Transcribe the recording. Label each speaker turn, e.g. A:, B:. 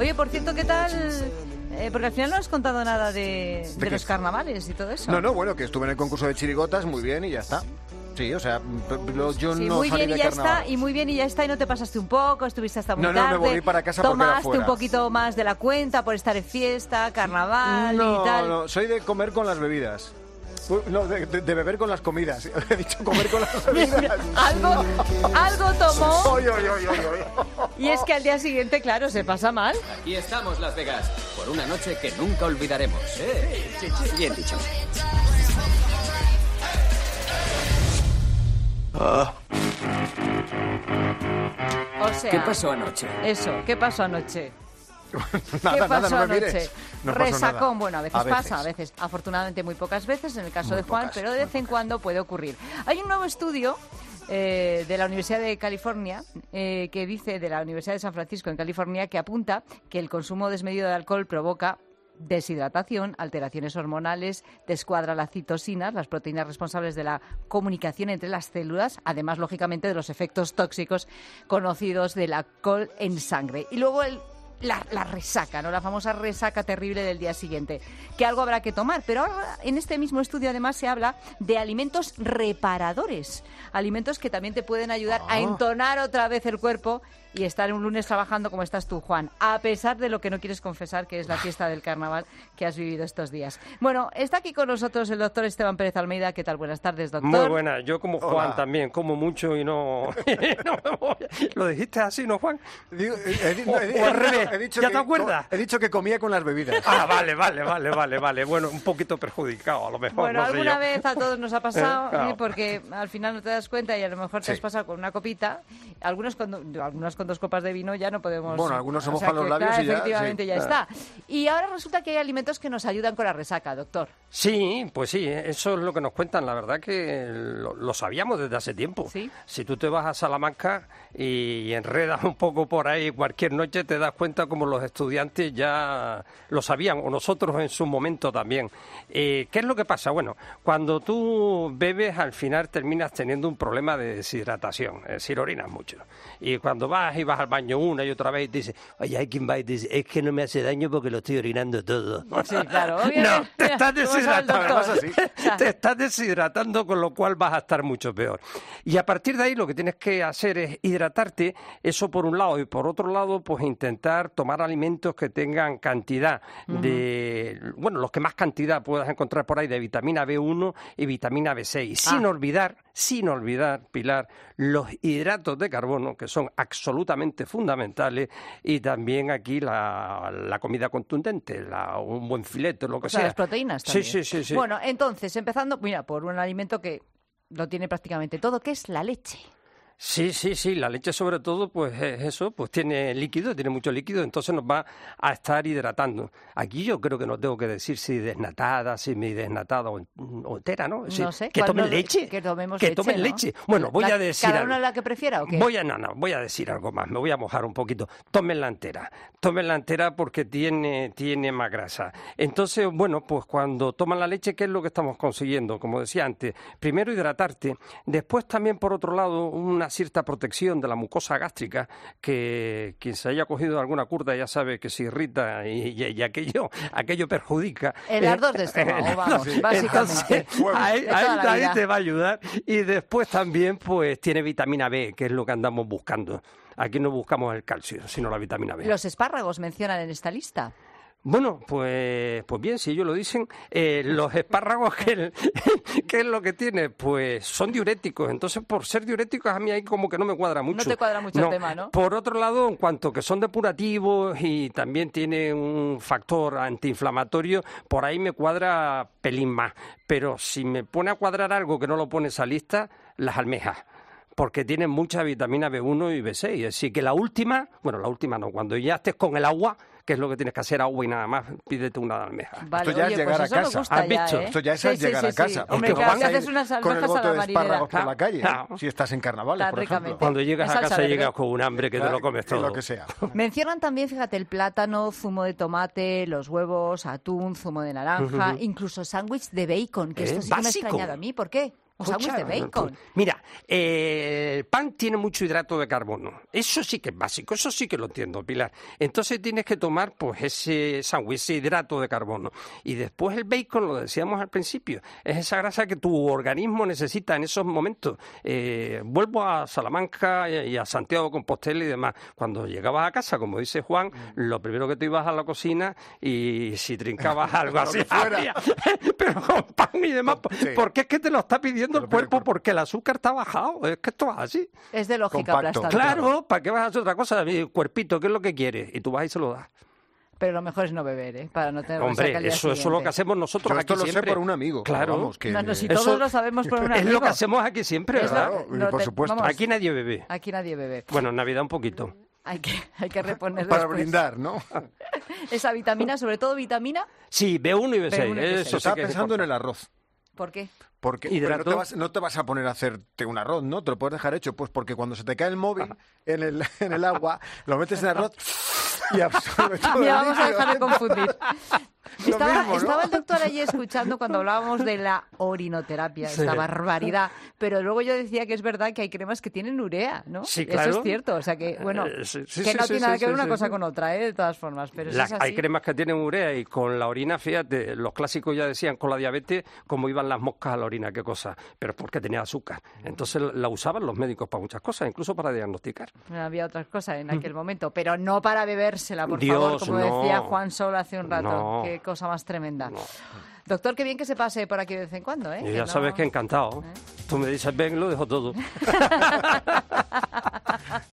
A: Oye, por cierto, ¿qué tal? Porque al final no has contado nada de los carnavales y todo eso.
B: No, bueno, que estuve en el concurso de chirigotas, muy bien, y ya está. Sí, o sea, yo
A: sí,
B: no
A: muy
B: salí
A: bien
B: de
A: y ya
B: carnaval.
A: está, y muy bien y ya está, y no te pasaste un poco, estuviste hasta muy tarde.
B: No, me volví para casa porque era
A: tomaste
B: fuera.
A: un poquito más de la cuenta por estar en fiesta, carnaval y tal.
B: No, soy de comer con las bebidas. No, de beber con las comidas. He dicho comer con las bebidas.
A: algo tomó.
B: Oy.
A: Y es que al día siguiente, claro, se pasa mal.
C: Aquí estamos, Las Vegas, por una noche que nunca olvidaremos. Bien dicho.
A: O sea,
C: ¿Qué pasó anoche?
A: Eso, ¿qué pasó anoche?
B: Nada, no me
A: anoche?
B: mires. No pasó
A: Resacón,
B: nada.
A: bueno, a veces pasa, a veces. Afortunadamente muy pocas veces, en el caso de Juan, pero de vez en cuando puede ocurrir. Hay un nuevo estudio de la Universidad de California, que dice, de la Universidad de San Francisco en California, que apunta que el consumo desmedido de alcohol provoca deshidratación, alteraciones hormonales, descuadra las citosinas, las proteínas responsables de la comunicación entre las células, además, lógicamente, de los efectos tóxicos conocidos del alcohol en sangre. Y luego la resaca, ¿no? La famosa resaca terrible del día siguiente, que algo habrá que tomar. Pero ahora, en este mismo estudio, además, se habla de alimentos reparadores, alimentos que también te pueden ayudar a entonar otra vez el cuerpo y estar un lunes trabajando como estás tú, Juan, a pesar de lo que no quieres confesar, que es la fiesta del carnaval que has vivido estos días. Bueno, está aquí con nosotros el doctor Esteban Pérez Almeida. ¿Qué tal? Buenas tardes, doctor.
D: Muy buenas. Yo como Juan
B: Hola.
D: también, como mucho y no... ¿Lo dijiste así, no, Juan? O al revés. ¿Ya te acuerdas?
B: He dicho que comía con las bebidas.
D: Ah, vale. Bueno, un poquito perjudicado a lo mejor.
A: Bueno,
D: no sé
A: alguna
D: yo.
A: vez a todos nos ha pasado,
D: Claro.
A: porque al final no te das cuenta y a lo mejor te has pasado con una copita. Algunos con 2 copas de vino ya no podemos...
B: Bueno, algunos se
A: o sea
B: mojan los
A: que,
B: labios
A: claro,
B: y ya,
A: efectivamente
B: sí.
A: ya está. Y ahora resulta que hay alimentos que nos ayudan con la resaca, doctor.
D: Sí, pues sí, eso es lo que nos cuentan. La verdad que lo sabíamos desde hace tiempo.
A: ¿Sí?
D: Si tú te vas a Salamanca y enredas un poco por ahí cualquier noche, te das cuenta como los estudiantes ya lo sabían, o nosotros en su momento también. ¿Qué es lo que pasa? Bueno, cuando tú bebes, al final terminas teniendo un problema de deshidratación, es decir, orinas mucho. Y cuando vas y vas al baño una y otra vez y dices, oye, hay quien va y dice, es que no me hace daño porque lo estoy orinando todo.
A: Sí, claro.
D: No, te estás deshidratando.
B: Además, así.
D: Te estás deshidratando, con lo cual vas a estar mucho peor. Y a partir de ahí lo que tienes que hacer es hidratarte, eso por un lado, y por otro lado, pues intentar tomar alimentos que tengan cantidad de, bueno, los que más cantidad puedas encontrar por ahí de vitamina B1 y vitamina B6. Sin olvidar, Pilar, los hidratos de carbono, que son absolutamente fundamentales, y también aquí la comida contundente, un buen filete, lo que sea.
A: Las proteínas también.
D: Sí.
A: Bueno, entonces, empezando, mira, por un alimento que lo tiene prácticamente todo, que es la leche.
D: Sí, la leche sobre todo, pues es eso, pues tiene líquido, tiene mucho líquido, entonces nos va a estar hidratando. Aquí yo creo que no tengo que decir si desnatada, semi-desnatada o entera, ¿no?
A: No sé.
D: Que tomen leche.
A: Que tomemos
D: que
A: leche,
D: tomen
A: ¿no?
D: leche. Bueno, voy a decir
A: ¿Cada
D: algo.
A: uno la que prefiera o qué?
D: Voy a decir algo más, me voy a mojar un poquito. Tómenla entera porque tiene más grasa. Entonces, bueno, pues cuando toman la leche, ¿qué es lo que estamos consiguiendo? Como decía antes, primero hidratarte, después también, por otro lado, una cierta protección de la mucosa gástrica, que quien se haya cogido alguna curda ya sabe que se irrita y aquello perjudica.
A: El ardor de estómago, vamos, básicamente.
D: Entonces, ahí te va a ayudar. Y después también, pues, tiene vitamina B, que es lo que andamos buscando. Aquí no buscamos el calcio, sino la vitamina B.
A: Los espárragos mencionan en esta lista.
D: Bueno, pues bien, si ellos lo dicen, los espárragos, ¿qué es lo que tiene? Pues son diuréticos, entonces por ser diuréticos a mí ahí como que no me cuadra mucho.
A: No te cuadra mucho el tema, ¿no?
D: Por otro lado, en cuanto que son depurativos y también tiene un factor antiinflamatorio, por ahí me cuadra pelín más. Pero si me pone a cuadrar algo que no lo pone esa lista, las almejas. Porque tienen mucha vitamina B1 y B6. Así que la última no, cuando ya estés con el agua, que es lo que tienes que hacer, agua y nada más, pídete una de almeja.
A: Vale,
B: Esto ya es llegar a
A: eso me
B: casa.
A: gusta
D: ¿Has
A: ya,
D: visto?
A: ¿eh?
B: Esto ya es llegar a casa.
A: Hombre,
B: Porque
A: claro,
B: vas
A: que
B: a ir
A: haces unas
B: con el
A: almejas a
B: bote
A: la
B: de
A: marinera.
B: espárragos por la calle,
D: Claro.
B: si estás en carnavales, por ejemplo.
A: Ricamente.
D: Cuando llegas
A: La
D: a
A: salsa
D: casa
A: verde.
D: llegas con un hambre que te lo comes todo.
B: Lo que sea.
A: Mencionan también, fíjate, el plátano, zumo de tomate, los huevos, atún, zumo de naranja, incluso sándwich de bacon, que esto sí que me ha
D: básico.
A: extrañado a mí. ¿Por qué? o sándwich de bacon.
D: Mira, el pan tiene mucho hidrato de carbono. Eso sí que es básico, eso sí que lo entiendo, Pilar. Entonces tienes que tomar pues ese sándwich, ese hidrato de carbono. Y después el bacon, lo decíamos al principio, es esa grasa que tu organismo necesita en esos momentos. Vuelvo a Salamanca y a Santiago de Compostela y demás. Cuando llegabas a casa, como dice Juan, lo primero que te ibas a la cocina y si trincabas algo así, pero con pan y demás,
B: sí.
D: porque es que te lo está pidiendo el cuerpo, porque el azúcar está bajado, es que esto es así.
A: Es de lógica
B: Compacto.
A: aplastante.
D: Claro, ¿para qué vas a hacer otra cosa? Mi cuerpito, ¿qué es lo que quieres? Y tú vas y se lo das.
A: Pero lo mejor es no beber, ¿eh? Para no tener
D: Hombre,
A: resaca al día
D: eso es lo
A: siguiente.
D: que hacemos nosotros
B: Yo
D: aquí
B: esto lo
D: siempre.
B: sé por un amigo.
D: Claro.
B: Vamos, que...
A: No, si
D: Eso
A: todos lo sabemos por un amigo.
D: Es lo que hacemos aquí siempre,
A: Es
D: ¿verdad?
B: Claro, y por supuesto.
A: vamos,
D: Aquí nadie bebe.
A: aquí nadie bebe.
D: Bueno, en Navidad un poquito.
A: Hay que reponer
B: Para
A: después
B: brindar, ¿no?
A: esa vitamina, sobre todo vitamina.
D: Sí, B1 y B6.
A: B1 y B6.
D: Eso sí
B: Estaba
D: que es
B: pensando en
D: importante.
B: el arroz.
A: ¿Por qué?
B: Porque
D: ¿Hidrato?
B: pero no te vas a poner a hacerte un arroz, ¿no? Te lo puedes dejar hecho. Pues porque cuando se te cae el móvil en el agua, lo metes en el arroz y absorbe todo
A: Mira,
B: el
A: vamos a
B: líquido
A: dejar de
B: dentro.
A: confundir.
B: Lo mismo, ¿no?
A: Estaba el doctor allí escuchando cuando hablábamos de la orinoterapia,
D: Sí.
A: esta barbaridad, pero luego yo decía que es verdad que hay cremas que tienen urea, ¿no?
D: Sí, claro.
A: Eso es cierto, o sea que, bueno,
D: Sí,
A: que no tiene nada que ver una
D: sí,
A: cosa
D: sí.
A: con otra, de todas formas, pero eso es así.
D: Hay cremas que tienen urea y con la orina, fíjate, los clásicos ya decían con la diabetes cómo iban las moscas a la orina, qué cosa, pero porque tenía azúcar. Entonces la usaban los médicos para muchas cosas, incluso para diagnosticar.
A: Había otras cosas en aquel momento, pero no para bebérsela, por
D: Dios,
A: favor, como
D: no.
A: decía Juan Sol hace un rato.
D: No.
A: Qué cosa más tremenda. Doctor, qué bien que se pase por aquí de vez en cuando, ¿eh?
D: Y ya sabes que encantado. Tú me dices, ven, lo dejo todo.